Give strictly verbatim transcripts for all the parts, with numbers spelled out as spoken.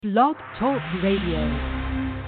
Blog Talk Radio.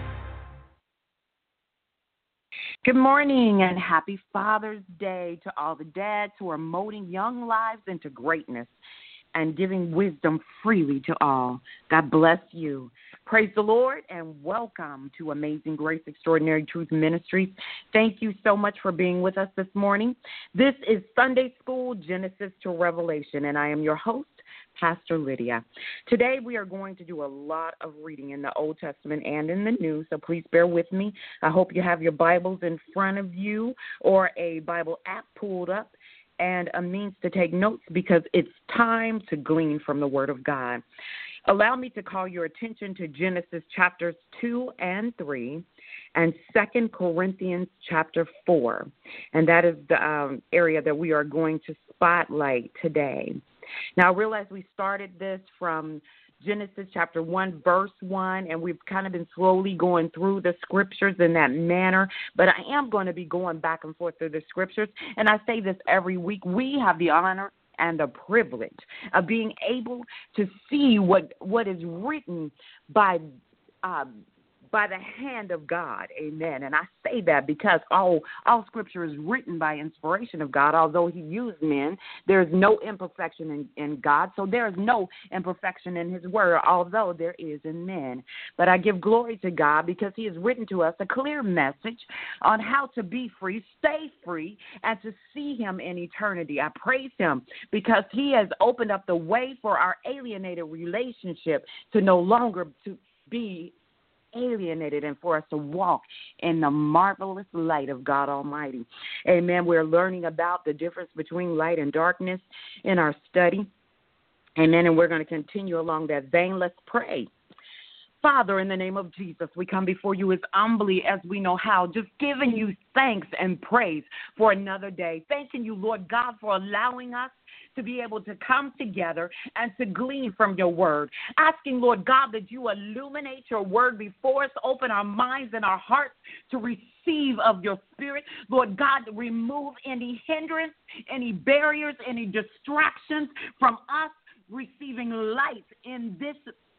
Good morning and happy Father's Day to all the dads who are molding young lives into greatness and giving wisdom freely to all. God bless you. Praise the Lord and welcome to Amazing Grace Extraordinary Truth Ministries. Thank you so much for being with us this morning. This is Sunday School Genesis to Revelation, and I am your host, Pastor Lydia. Today we are going to do a lot of reading in the Old Testament and in the New, so please bear with me. I hope you have your Bibles in front of you or a Bible app pulled up and a means to take notes because it's time to glean from the Word of God. Allow me to call your attention to Genesis chapters two and three and Second Corinthians chapter four, and that is the um, area that we are going to spotlight today. Now, I realize we started this from Genesis chapter one, verse one, and we've kind of been slowly going through the scriptures in that manner, but I am going to be going back and forth through the scriptures, and I say this every week. We have the honor and the privilege of being able to see what what is written by um, by the hand of God. Amen. And I say that because all, all scripture is written by inspiration of God. Although he used men, there is no imperfection in, in God. So there is no imperfection in his word, although there is in men. But I give glory to God because he has written to us a clear message on how to be free, stay free, and to see him in eternity. I praise him because he has opened up the way for our alienated relationship to no longer to be alienated and for us to walk in the marvelous light of God Almighty. Amen. We're learning about the difference between light and darkness in our study. Amen. And we're going to continue along that vein. Let's pray. Father, in the name of Jesus, we come before you as humbly as we know how, just giving you thanks and praise for another day. Thanking you, Lord God, for allowing us to be able to come together and to glean from your word. Asking, Lord God, that you illuminate your word before us, open our minds and our hearts to receive of your spirit. Lord God, remove any hindrance, any barriers, any distractions from us receiving light in this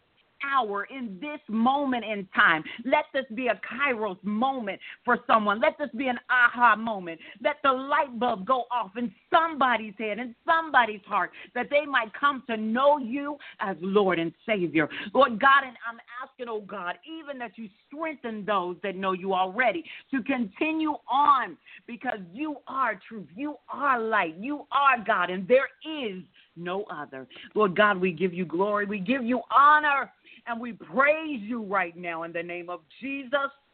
hour, in this moment in time. Let this be a Kairos moment for someone. Let this be an aha moment. Let the light bulb go off in somebody's head, in somebody's heart, that they might come to know you as Lord and Savior. Lord God, and I'm asking, oh God, even that you strengthen those that know you already to continue on, because you are truth. You are light. You are God, and there is no other. Lord God, we give you glory. We give you honor. And we praise you right now in the name of Jesus.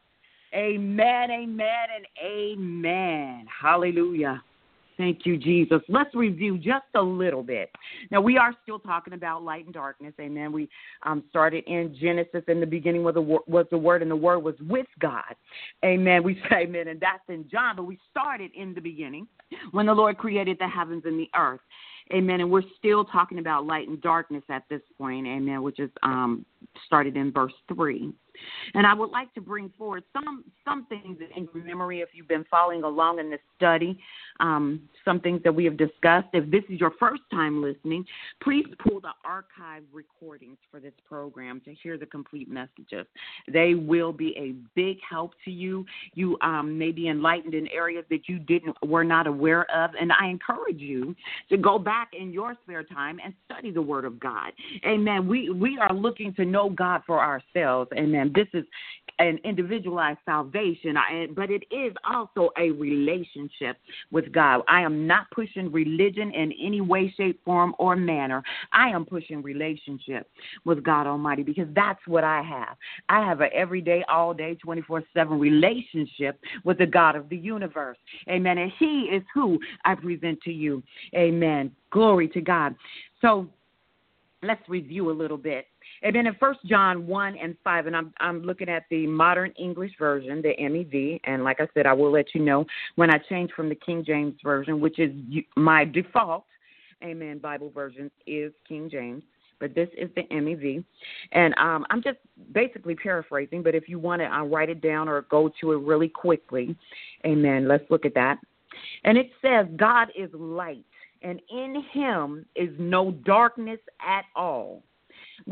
Amen, amen, and amen. Hallelujah. Thank you, Jesus. Let's review just a little bit. Now, we are still talking about light and darkness. Amen. We um, started in Genesis. In the beginning was the, was the Word, and the Word was with God. Amen. We say amen, and that's in John. But we started in the beginning when the Lord created the heavens and the earth. Amen. And we're still talking about light and darkness at this point. Amen. Which is um, started in verse three. And I would like to bring forward some some things in your memory if you've been following along in this study, um, some things that we have discussed. If this is your first time listening, please pull the archive recordings for this program to hear the complete messages. They will be a big help to you. You um, may be enlightened in areas that you didn't were not aware of, and I encourage you to go back in your spare time and study the Word of God. Amen. We we are looking to know God for ourselves. Amen. This is an individualized salvation, but it is also a relationship with God. I am not pushing religion in any way, shape, form, or manner. I am pushing relationship with God Almighty because that's what I have. I have an everyday, all day, twenty-four seven relationship with the God of the universe. Amen. And he is who I present to you. Amen. Glory to God. So let's review a little bit. And then in First John one and five, and I'm I'm looking at the modern English version, the M E V, and like I said, I will let you know when I change from the King James version, which is my default, amen, Bible version is King James, but this is the M E V. And um, I'm just basically paraphrasing, but if you want to uh, write it down or go to it really quickly, amen, let's look at that. And it says, God is light, and in him is no darkness at all. We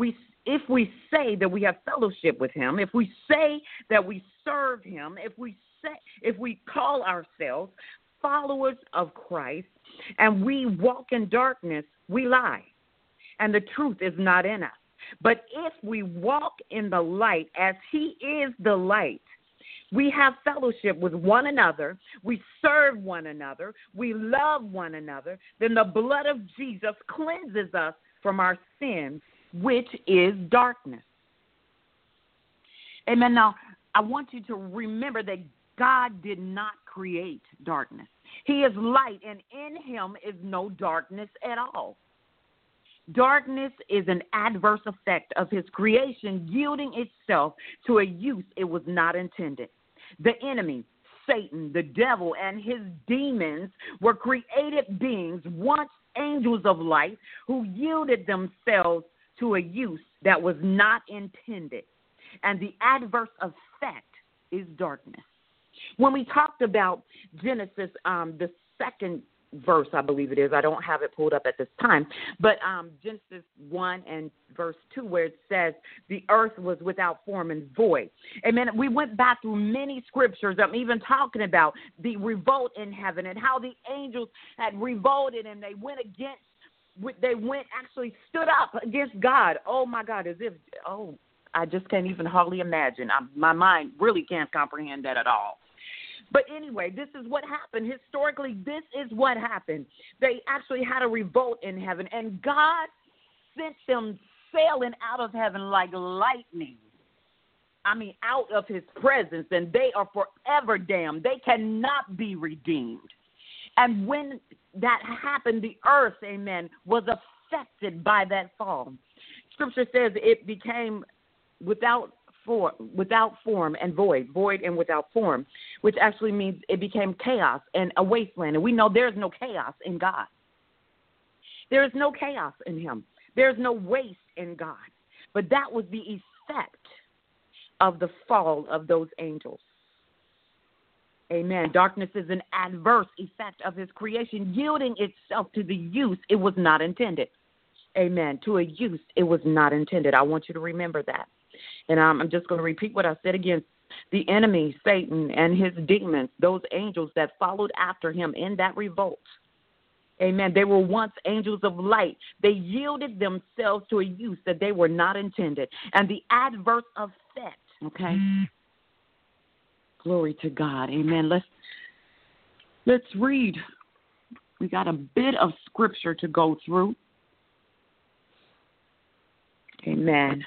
if we say that we have fellowship with him, if we say that we serve him, if we say, if we call ourselves followers of Christ and we walk in darkness, we lie, and the truth is not in us. But if we walk in the light as he is the light, we have fellowship with one another, we serve one another, we love one another, then the blood of Jesus cleanses us from our sins, which is darkness. Amen. Now, I want you to remember that God did not create darkness. He is light, and in him is no darkness at all. Darkness is an adverse effect of his creation, yielding itself to a use it was not intended. The enemy, Satan, the devil, and his demons were created beings, once angels of light, who yielded themselves to a use that was not intended. And the adverse effect is darkness. When we talked about Genesis, um, the second verse, I believe it is, I don't have it pulled up at this time, but um, Genesis one and verse two, where it says the earth was without form and void. Amen. We went back through many scriptures. I'm even talking about the revolt in heaven and how the angels had revolted and they went against, they went actually stood up against God. Oh, my God, as if, oh, I just can't even hardly imagine. I, my mind really can't comprehend that at all. But anyway, this is what happened. Historically, this is what happened. They actually had a revolt in heaven, and God sent them sailing out of heaven like lightning. I mean, out of his presence, and they are forever damned. They cannot be redeemed. And when that happened, the earth, amen, was affected by that fall. Scripture says it became without For, without form and void, void and without form, which actually means it became chaos and a wasteland. And we know there's no chaos in God. There is no chaos in him. There's no waste in God. But that was the effect of the fall of those angels. Amen. Darkness is an adverse effect of his creation, yielding itself to the use it was not intended. Amen. To a use it was not intended. I want you to remember that. And um, I'm just going to repeat what I said again. The enemy, Satan, and his demons, those angels that followed after him in that revolt, amen, they were once angels of light. They yielded themselves to a use that they were not intended. And the adverse effect, okay? Mm-hmm. Glory to God, amen. Let's, let's read. We got a bit of scripture to go through. Amen.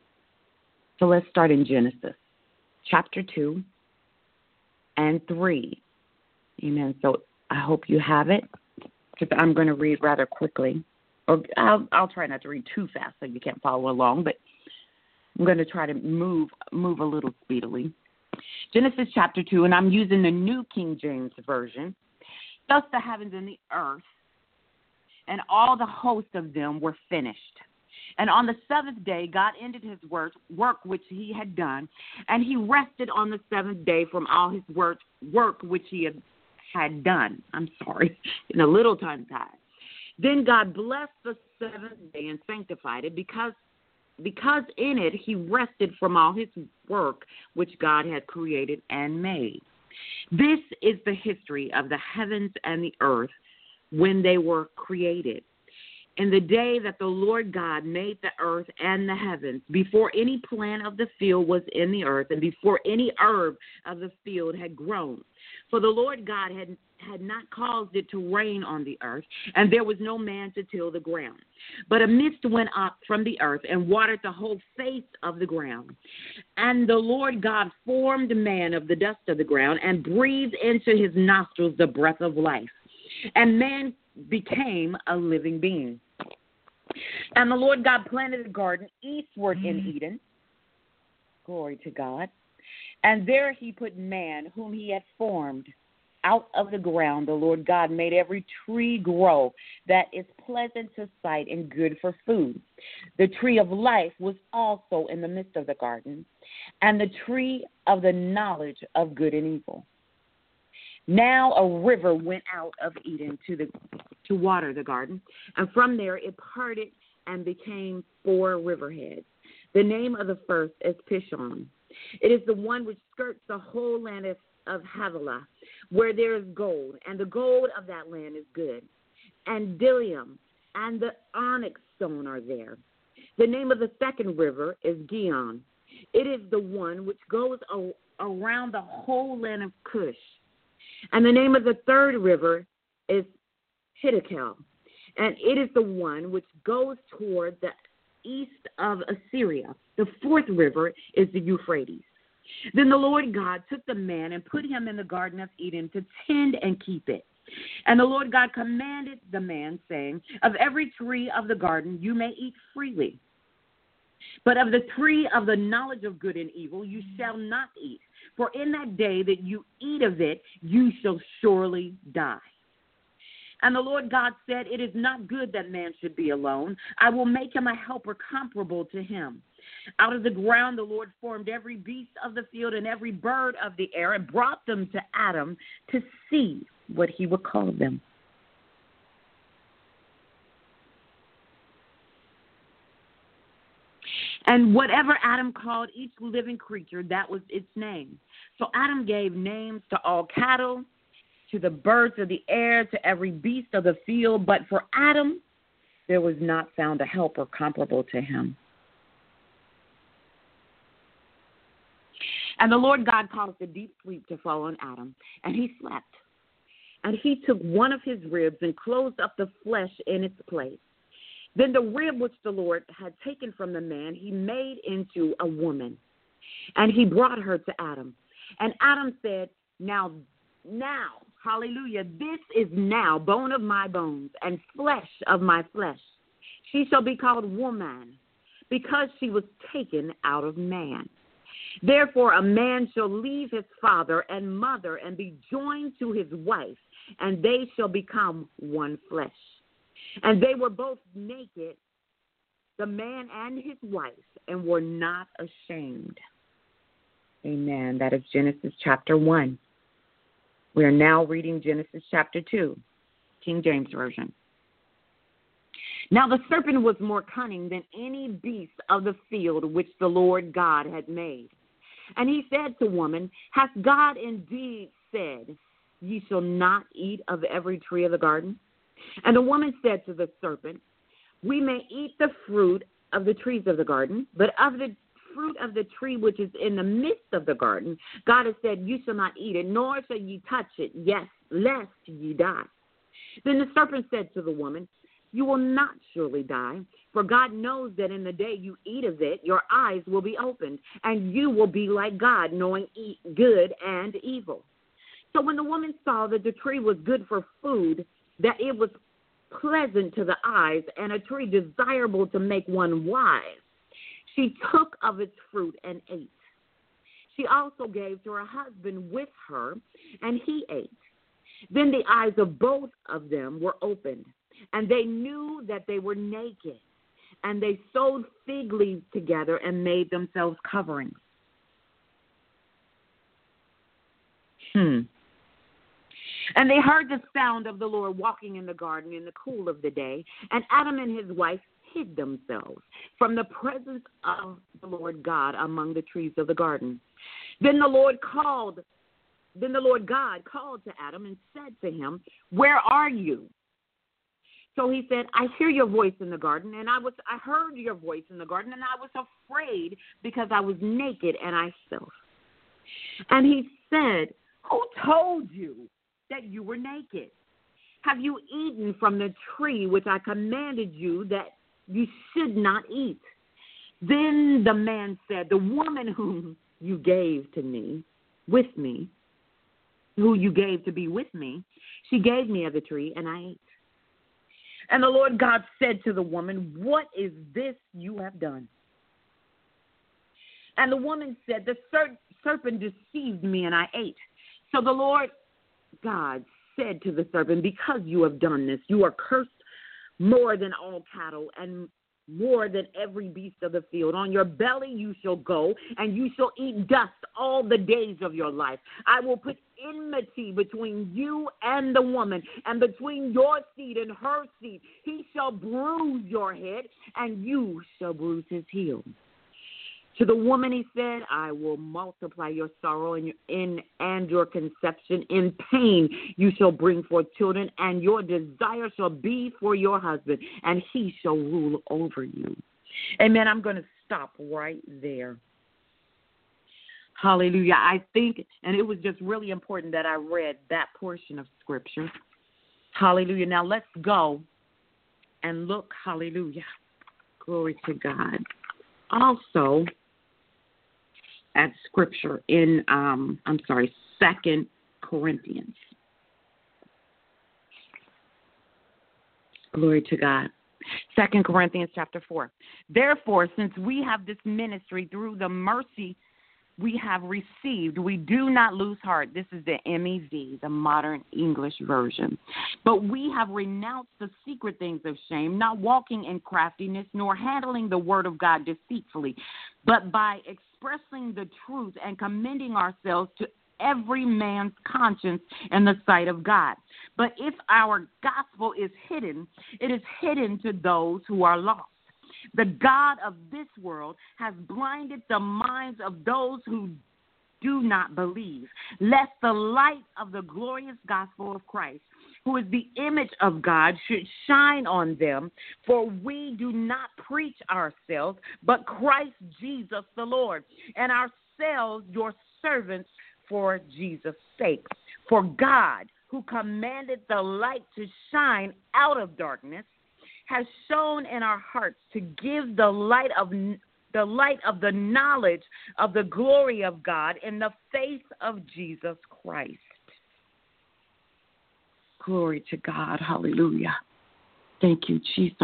So let's start in Genesis, chapter two and three. Amen. So I hope you have it, because I'm going to read rather quickly. Or I'll, I'll try not to read too fast so you can't follow along, but I'm going to try to move move a little speedily. Genesis chapter two, and I'm using the New King James Version. Thus the heavens and the earth and all the host of them were finished. And on the seventh day, God ended his work, work which he had done, and he rested on the seventh day from all his work, work which he had, had done. I'm sorry, in a little time time. Then God blessed the seventh day and sanctified it, because, because in it he rested from all his work which God had created and made. This is the history of the heavens and the earth when they were created. In the day that the Lord God made the earth and the heavens, before any plant of the field was in the earth, and before any herb of the field had grown. For the Lord God had, had not caused it to rain on the earth, and there was no man to till the ground. But a mist went up from the earth and watered the whole face of the ground. And the Lord God formed man of the dust of the ground and breathed into his nostrils the breath of life. And man became a living being. And the Lord God planted a garden eastward in Eden. Glory to God. And there he put man whom he had formed. Out of the ground the Lord God made every tree grow that is pleasant to sight and good for food. The tree of life was also in the midst of the garden, and the tree of the knowledge of good and evil. Now a river went out of Eden to the to water the garden, and from there it parted and became four riverheads. The name of the first is Pishon. It is the one which skirts the whole land of, of Havilah, where there is gold, and the gold of that land is good. And Dilium and the onyx stone are there. The name of the second river is Gihon. It is the one which goes a- around the whole land of Cush. And the name of the third river is Hiddekel, and it is the one which goes toward the east of Assyria. The fourth river is the Euphrates. Then the Lord God took the man and put him in the Garden of Eden to tend and keep it. And the Lord God commanded the man, saying, of every tree of the garden you may eat freely, but of the tree of the knowledge of good and evil you shall not eat. For in that day that you eat of it, you shall surely die. And the Lord God said, it is not good that man should be alone. I will make him a helper comparable to him. Out of the ground the Lord formed every beast of the field and every bird of the air and brought them to Adam to see what he would call them. And whatever Adam called each living creature, that was its name. So Adam gave names to all cattle, to the birds of the air, to every beast of the field. But for Adam, there was not found a helper comparable to him. And the Lord God caused a deep sleep to fall on Adam, and he slept. And he took one of his ribs and closed up the flesh in its place. Then the rib which the Lord had taken from the man, he made into a woman, and he brought her to Adam. And Adam said, now, now, hallelujah, this is now bone of my bones and flesh of my flesh. She shall be called woman, because she was taken out of man. Therefore a man shall leave his father and mother and be joined to his wife, and they shall become one flesh. And they were both naked, the man and his wife, and were not ashamed. Amen. That is Genesis chapter one. We are now reading Genesis chapter two, King James Version. Now the serpent was more cunning than any beast of the field which the Lord God had made. And he said to woman, hath God indeed said, ye shall not eat of every tree of the garden? And the woman said to the serpent, we may eat the fruit of the trees of the garden, but of the fruit of the tree which is in the midst of the garden, God has said, you shall not eat it, nor shall ye touch it, yes, lest ye die. Then the serpent said to the woman, you will not surely die, for God knows that in the day you eat of it, your eyes will be opened, and you will be like God, knowing good and evil. So when the woman saw that the tree was good for food, that it was pleasant to the eyes, and a tree desirable to make one wise, she took of its fruit and ate. She also gave to her husband with her, and he ate. Then the eyes of both of them were opened, and they knew that they were naked. And they sewed fig leaves together and made themselves coverings. Hmm. And they heard the sound of the Lord walking in the garden in the cool of the day, and Adam and his wife hid themselves from the presence of the Lord God among the trees of the garden. Then the Lord called, then the Lord God called to Adam and said to him, where are you? So he said, I hear your voice in the garden, and I was I heard your voice in the garden, and I was afraid because I was naked and I fell. And he said, who told you that you were naked? Have you eaten from the tree which I commanded you that you should not eat? Then the man said, the woman whom you gave to me, with me, who you gave to be with me, she gave me of the tree, and I ate. And the Lord God said to the woman, what is this you have done? And the woman said, the ser- serpent deceived me, and I ate. So the Lord God said to the serpent, because you have done this, you are cursed more than all cattle and more than every beast of the field. On your belly you shall go, and you shall eat dust all the days of your life. I will put enmity between you and the woman, and between your seed and her seed. He shall bruise your head, and you shall bruise his heel. To the woman he said, I will multiply your sorrow and your, in, and your conception. In pain you shall bring forth children, and your desire shall be for your husband, and he shall rule over you. Amen. I'm going to stop right there. Hallelujah. I think, and it was just really important that I read that portion of Scripture. Hallelujah. Now let's go and look. Hallelujah. Glory to God. Also, at Scripture in, um, I'm sorry, Second Corinthians. Glory to God. Second Corinthians chapter four. Therefore, since we have this ministry through the mercy we have received, we do not lose heart. This is the M E V, the modern English version. But we have renounced the secret things of shame, not walking in craftiness, nor handling the word of God deceitfully, but by expressing the truth and commending ourselves to every man's conscience in the sight of God. But if our gospel is hidden, it is hidden to those who are lost. The God of this world has blinded the minds of those who do not believe, lest the light of the glorious gospel of Christ, who is the image of God, should shine on them. For we do not preach ourselves, but Christ Jesus the Lord, and ourselves your servants for Jesus' sake. For God, who commanded the light to shine out of darkness, has shone in our hearts to give the light of the light of the knowledge of the glory of God in the face of Jesus Christ. Glory to God. Hallelujah. Thank you, Jesus.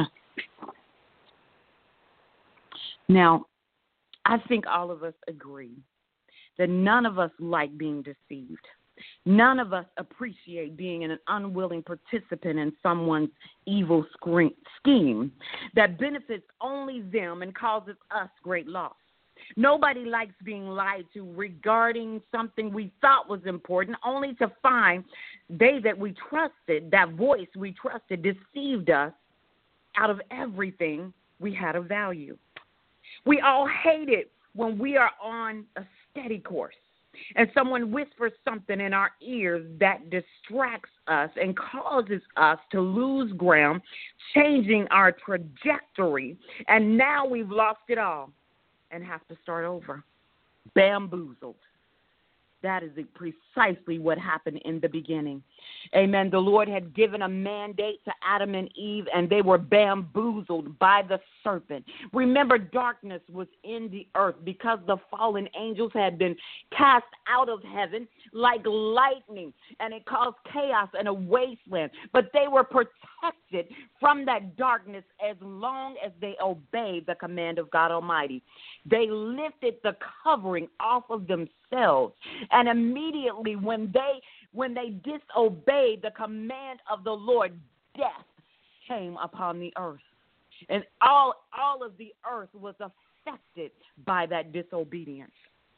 Now, I think all of us agree that none of us like being deceived. None of us appreciate being an unwilling participant in someone's evil scheme that benefits only them and causes us great loss. Nobody likes being lied to regarding something we thought was important, only to find they that we trusted, that voice we trusted, deceived us out of everything we had of value. We all hate it when we are on a steady course and someone whispers something in our ears that distracts us and causes us to lose ground, changing our trajectory, and now we've lost it all and have to start over. Bamboozled. That is precisely what happened in the beginning. Amen. The Lord had given a mandate to Adam and Eve, and they were bamboozled by the serpent. Remember, darkness was in the earth because the fallen angels had been cast out of heaven like lightning, and it caused chaos and a wasteland. But they were protected from that darkness as long as they obeyed the command of God Almighty. They lifted the covering off of themselves, and immediately when they when they disobeyed the command of the Lord, death came upon the earth. And all all of the earth was affected by that disobedience.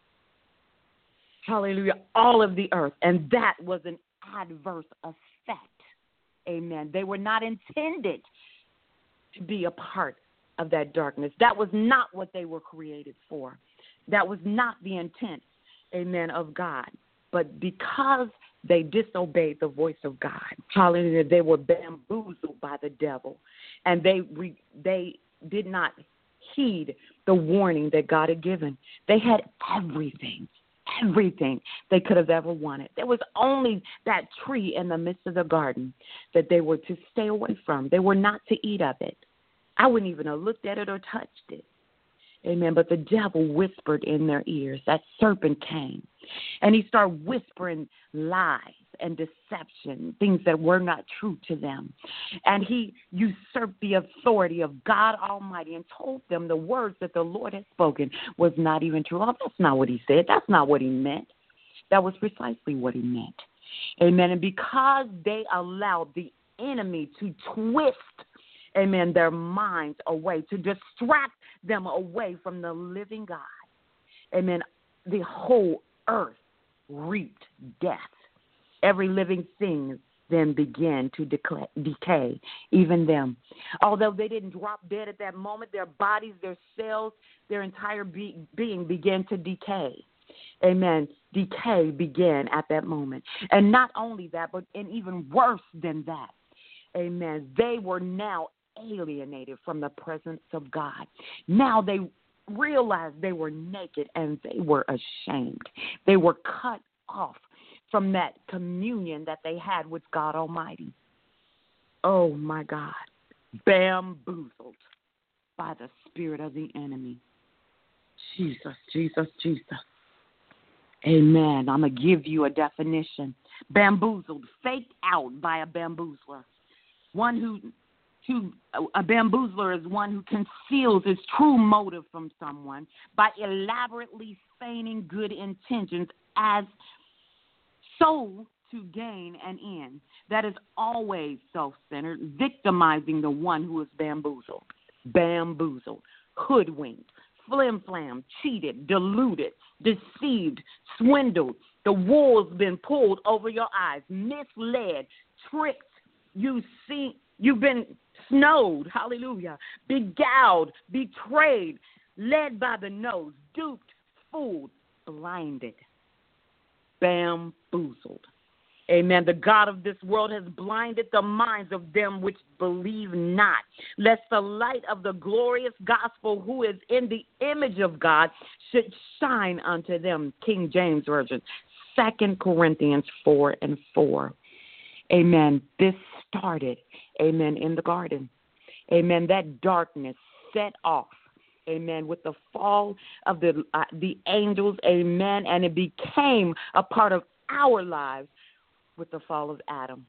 Hallelujah. All of the earth. And that was an adverse effect. Amen. They were not intended to be a part of that darkness. That was not what they were created for. That was not the intent, amen, of God. But because they disobeyed the voice of God, hallelujah, they were bamboozled by the devil, and they re, they did not heed the warning that God had given. They had everything, everything they could have ever wanted. There was only that tree in the midst of the garden that they were to stay away from. They were not to eat of it. I wouldn't even have looked at it or touched it. Amen. But the devil whispered in their ears. That serpent came, and he started whispering lies and deception, things that were not true to them. And he usurped the authority of God Almighty and told them the words that the Lord had spoken was not even true. Oh, that's not what he said. That's not what he meant. That was precisely what he meant. Amen. And because they allowed the enemy to twist, amen, their minds away, to distract them away from the living God, amen, the whole earth reaped death. Every living thing then began to decay, even them. Although they didn't drop dead at that moment, their bodies, their cells, their entire be- being began to decay. Amen. Decay began at that moment. And not only that, but and even worse than that, amen, they were now alienated from the presence of God. Now they realized they were naked and they were ashamed. They were cut off from that communion that they had with God Almighty. Oh, my God. Bamboozled by the spirit of the enemy. Jesus, Jesus, Jesus. Amen. I'm going to give you a definition. Bamboozled, faked out by a bamboozler. One who, who, a bamboozler is one who conceals his true motive from someone by elaborately feigning good intentions as so to gain an end. That is always self-centered, victimizing the one who is bamboozled. Bamboozled, hoodwinked, flim-flam, cheated, deluded, deceived, swindled. The wool's been pulled over your eyes, misled, tricked. You see, you've been snowed, hallelujah, beguiled, betrayed, led by the nose, duped, fooled, blinded, bamboozled. Amen. The God of this world has blinded the minds of them which believe not, lest the light of the glorious gospel, who is in the image of God, should shine unto them. King James Version, Second Corinthians four and four. Amen. This started, amen, in the garden. Amen. That darkness set off, amen, with the fall of the uh, the angels, amen, and it became a part of our lives with the fall of Adam.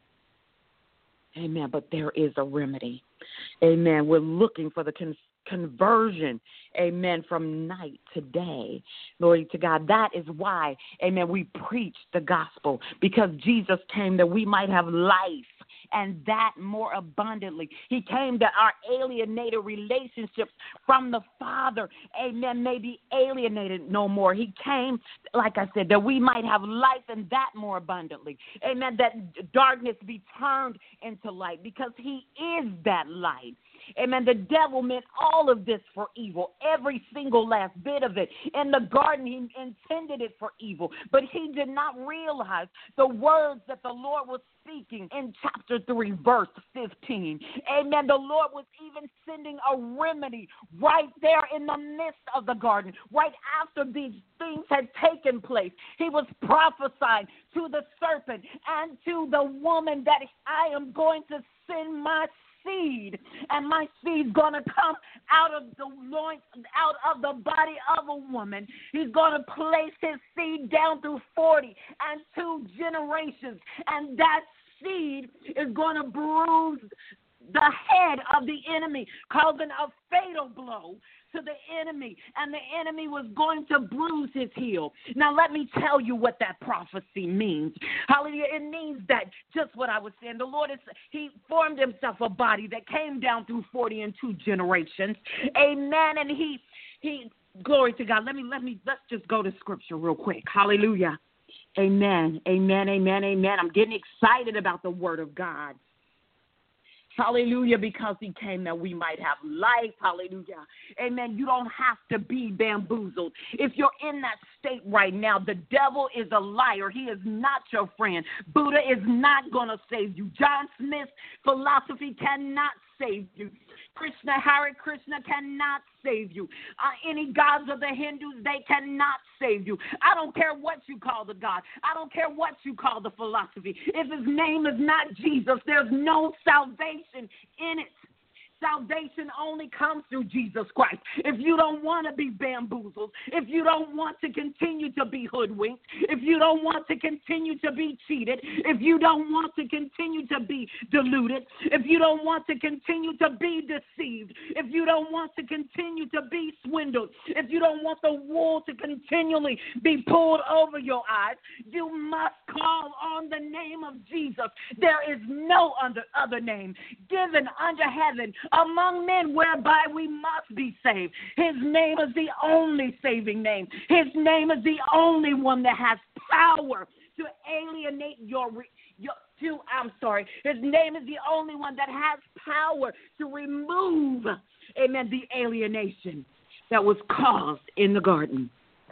Amen. But there is a remedy. Amen. We're looking for the con- conversion, amen, from night to day. Glory to God. That is why, amen, we preach the gospel, because Jesus came that we might have life, and that more abundantly. He came that our alienated relationships from the Father, amen, may be alienated no more. He came, like I said, that we might have life, and that more abundantly. Amen, that darkness be turned into light, because he is that light. Amen. The devil meant all of this for evil, every single last bit of it. In the garden, he intended it for evil, but he did not realize the words that the Lord was speaking in chapter three, verse fifteen. Amen. The Lord was even sending a remedy right there in the midst of the garden, right after these things had taken place. He was prophesying to the serpent and to the woman that I am going to send my seed, and my seed's going to come out of the loins, out of the body of a woman. He's going to place his seed down through forty and two generations, and that seed is going to bruise the head of the enemy, causing a fatal blow to the enemy, and the enemy was going to bruise his heel. Now, let me tell you what that prophecy means. Hallelujah. It means that just what I was saying. The Lord, is he formed himself a body that came down through forty and two generations. Amen. And he, he, glory to God. Let me, let me, let's just go to scripture real quick. Hallelujah. Amen. Amen. Amen. Amen. I'm getting excited about the word of God. Hallelujah, because he came that we might have life. Hallelujah. Amen. You don't have to be bamboozled. If you're in that state right now, the devil is a liar. He is not your friend. Buddha is not going to save you. John Smith's philosophy cannot save you. Krishna, Hare Krishna cannot save you. Uh, any gods of the Hindus, they cannot save you. I don't care what you call the God. I don't care what you call the philosophy. If his name is not Jesus, there's no salvation in it. Salvation only comes through Jesus Christ. If you don't want to be bamboozled, if you don't want to continue to be hoodwinked, if you don't want to continue to be cheated, if you don't want to continue to be deluded, if you don't want to continue to be deceived, if you don't want to continue to be swindled, if you don't want the wool to continually be pulled over your eyes, you must call on the name of Jesus. There is no other, other name given under heaven among men whereby we must be saved. His name is the only saving name. His name is the only one that has power to alienate your, your to, I'm sorry, his name is the only one that has power to remove, amen, the alienation that was caused in the garden.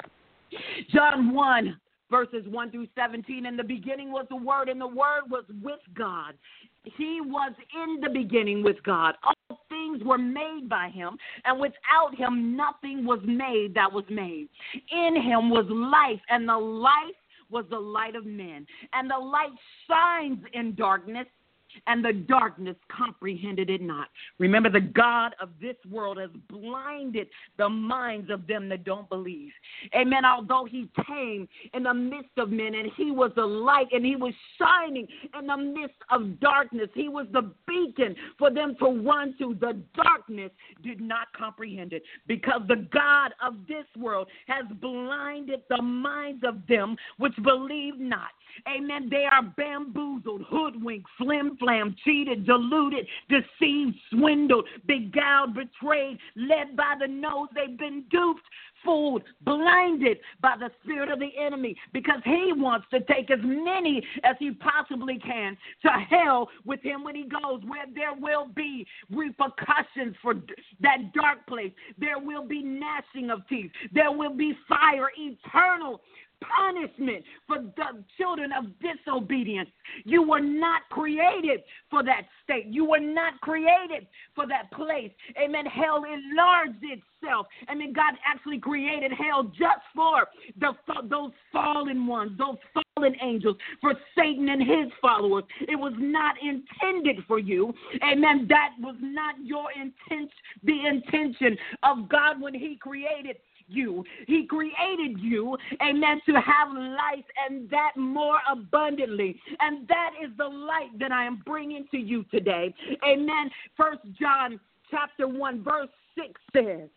John one, verses one through seventeen, in the beginning was the Word, and the Word was with God. He was in the beginning with God. All things were made by him, and without him nothing was made that was made. In him was life, and the life was the light of men. And the light shines in darkness, and the darkness comprehended it not. Remember, the God of this world has blinded the minds of them that don't believe. Amen. Although he came in the midst of men, and he was the light, and he was shining in the midst of darkness. He was the beacon for them to run to. The darkness did not comprehend it, because the God of this world has blinded the minds of them which believe not. Amen. They are bamboozled, hoodwinked, flim-flam, cheated, deluded, deceived, swindled, beguiled, betrayed, led by the nose. They've been duped, fooled, blinded by the spirit of the enemy, because he wants to take as many as he possibly can to hell with him when he goes, where there will be repercussions for that dark place. There will be gnashing of teeth. There will be fire, eternal punishment for the children of disobedience. You were not created for that state. You were not created for that place. Amen. Hell enlarged itself. I mean, God actually created hell just for the those fallen ones, those fallen angels, for Satan and his followers. It was not intended for you. Amen. That was not your intent, the intention of God when he created you. He created you, amen, to have life, and that more abundantly. And that is the light that I am bringing to you today. Amen. First John chapter one, verse six says,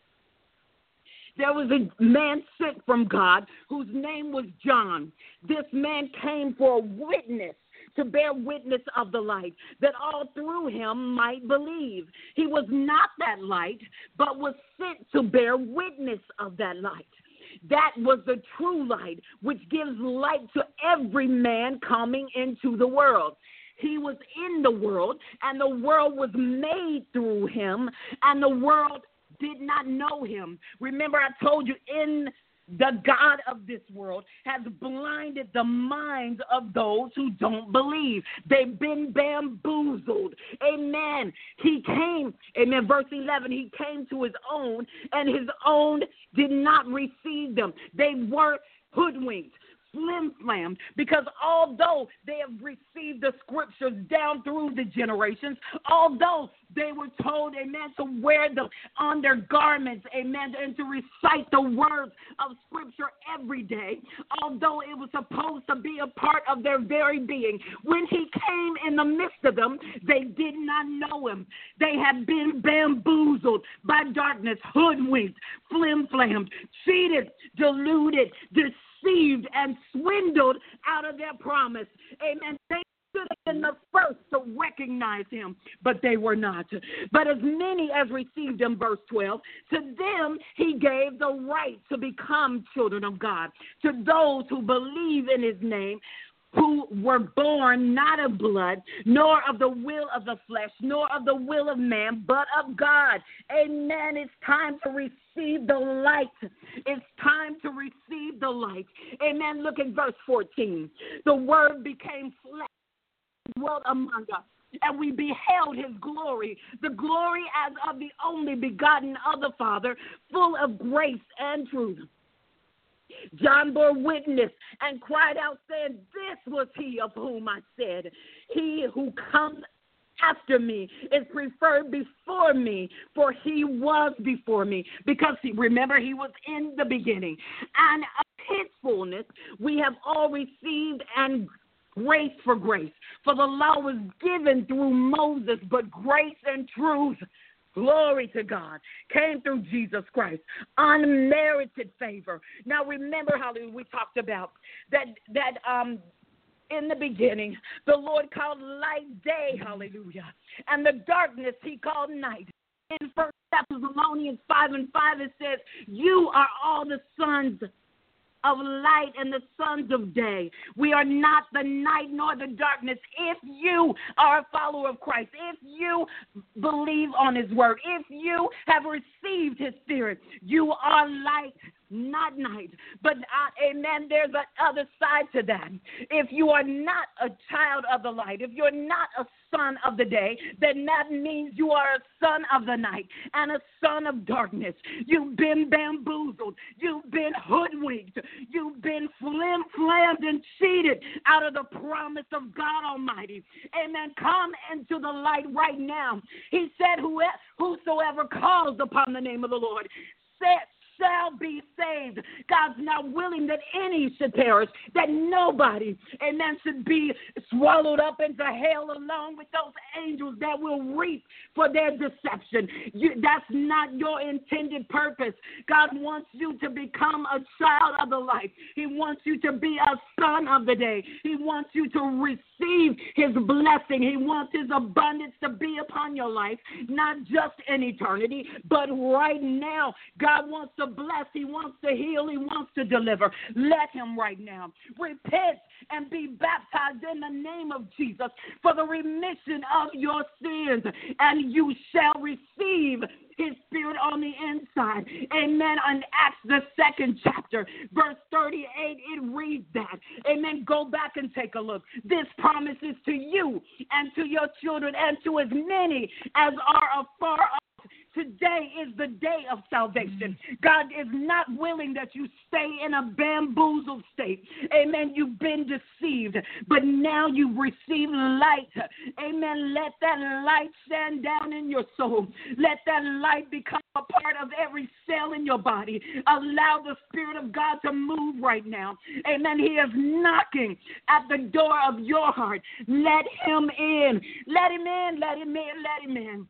there was a man sent from God whose name was John. This man came for a witness, to bear witness of the light, that all through him might believe. He was not that light, but was sent to bear witness of that light. That was the true light, which gives light to every man coming into the world. He was in the world, and the world was made through him, and the world did not know him. Remember, I told you, in the God of this world has blinded the minds of those who don't believe. They've been bamboozled. Amen. He came, amen, verse eleven, he came to his own, and his own did not receive them. They were hoodwinked, flim-flammed, because although they have received the scriptures down through the generations, although they were told, amen, to wear them on their garments, amen, and to recite the words of scripture every day, although it was supposed to be a part of their very being, when he came in the midst of them, they did not know him. They had been bamboozled by darkness, hoodwinked, flim-flammed, cheated, deluded, deceived, deceived and swindled out of their promise. Amen. They should have been the first to recognize him, but they were not. But as many as received him, verse twelve, to them he gave the right to become children of God, to those who believe in his name, who were born not of blood, nor of the will of the flesh, nor of the will of man, but of God. Amen. It's time to receive the light. It's time to receive the light. Amen. Look at verse fourteen. The word became flesh, dwelt among us, and we beheld his glory, the glory as of the only begotten of the Father, full of grace and truth. John bore witness and cried out, saying, this was he of whom I said, he who comes after me is preferred before me, for he was before me. Because, he, remember, he was in the beginning. And of his fullness we have all received, and grace for grace. For the law was given through Moses, but grace and truth, glory to God, came through Jesus Christ. Unmerited favor. Now remember, hallelujah, we talked about that that um in the beginning the Lord called light day, hallelujah, and the darkness he called night. In First Thessalonians five and five it says, you are all the sons of light and the sons of day. We are not the night nor the darkness. If you are a follower of Christ, if you believe on his word, if you have received his spirit, you are light, not night. But, uh, amen, there's another side to that. If you are not a child of the light, if you're not a son of the day, then that means you are a son of the night and a son of darkness. You've been bamboozled. You've been hoodwinked. You've been flim-flammed and cheated out of the promise of God Almighty. Amen. Come into the light right now. He said, whosoever calls upon the name of the Lord said, shall be saved. God's not willing that any should perish, that nobody, amen, should be swallowed up into hell along with those angels that will reap for their deception. You, that's not your intended purpose. God wants you to become a child of the light. He wants you to be a son of the day. He wants you to receive his blessing. He wants his abundance to be upon your life, not just in eternity, but right now. God wants to bless. He wants to heal. He wants to deliver. Let him right now. Repent and be baptized in the name of Jesus for the remission of your sins, and you shall receive his spirit on the inside. Amen. On Acts, the second chapter, verse thirty-eight, it reads that. Amen. Go back and take a look. This promise is to you and to your children and to as many as are afar off. Today is the day of salvation. God is not willing that you stay in a bamboozled state. Amen. You've been deceived, but now you've received light. Amen. Let that light shine down in your soul. Let that light become a part of every cell in your body. Allow the Spirit of God to move right now. Amen. He is knocking at the door of your heart. Let him in. Let him in. Let him in. Let him in.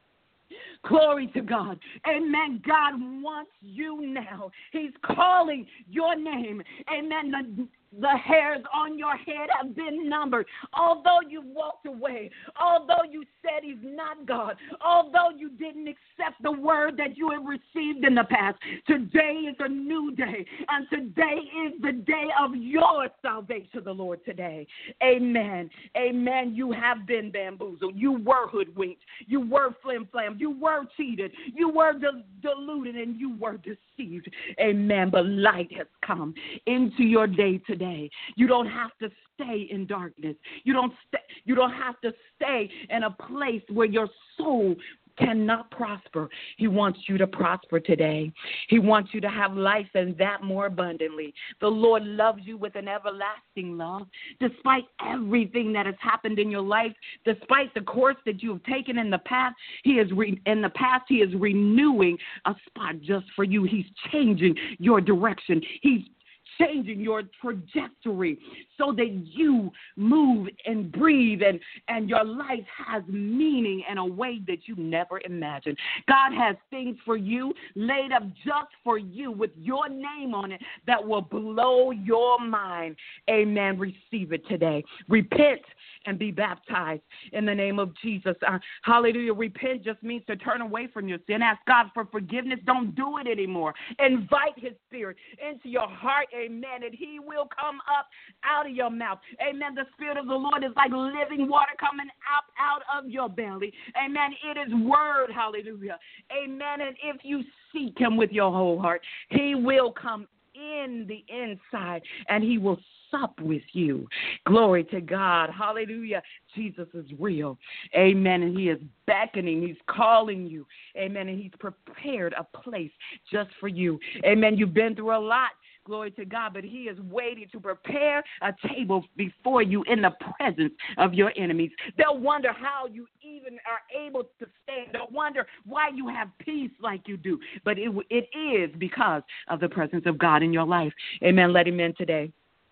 Glory to God. Amen. God wants you now. He's calling your name. Amen. The, the hairs on your head have been numbered. Although you walked away, although you said he's not God, although you didn't accept the word that you have received in the past, today is a new day. And today is the day of your salvation, the Lord, today. Amen. Amen. You have been bamboozled. You were hoodwinked. You were flim-flammed. You were cheated. You were de- deluded and you were deceived. Amen. But light has come into your day today. You don't have to stay in darkness. You don't stay, you don't have to stay in a place where your soul cannot prosper. He wants you to prosper today. He wants you to have life and that more abundantly. The Lord loves you with an everlasting love. Despite everything that has happened in your life, despite the course that you have taken in the past, He is re- in the past, He is renewing a spot just for you. He's changing your direction. He's changing your trajectory so that you move and breathe and, and your life has meaning in a way that you never imagined. God has things for you laid up just for you with your name on it that will blow your mind. Amen. Receive it today. Repent and be baptized in the name of Jesus. Uh, hallelujah. Repent just means to turn away from your sin. Ask God for forgiveness. Don't do it anymore. Invite His Spirit into your heart. Amen. And He will come up out of your mouth. Amen. The Spirit of the Lord is like living water coming up out of your belly. Amen. It is word. Hallelujah. Amen. And if you seek Him with your whole heart, He will come in the inside and He will sup with you. Glory to God. Hallelujah. Jesus is real. Amen. And He is beckoning. He's calling you. Amen. And He's prepared a place just for you. Amen. You've been through a lot. Glory to God, but He is waiting to prepare a table before you in the presence of your enemies. They'll wonder how you even are able to stand. They'll wonder why you have peace like you do. But it, it is because of the presence of God in your life. Amen. Let Him in today.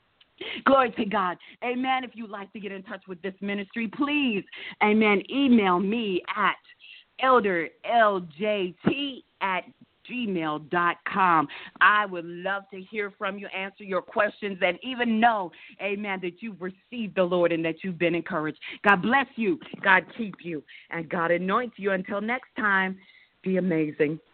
Glory to God. Amen. If you'd like to get in touch with this ministry, please, amen, email me at elder l j t at gmail dot com. I would love to hear from you, answer your questions, and even know, amen, that you've received the Lord and that you've been encouraged. God bless you. God keep you. And God anoint you. Until next time, be amazing.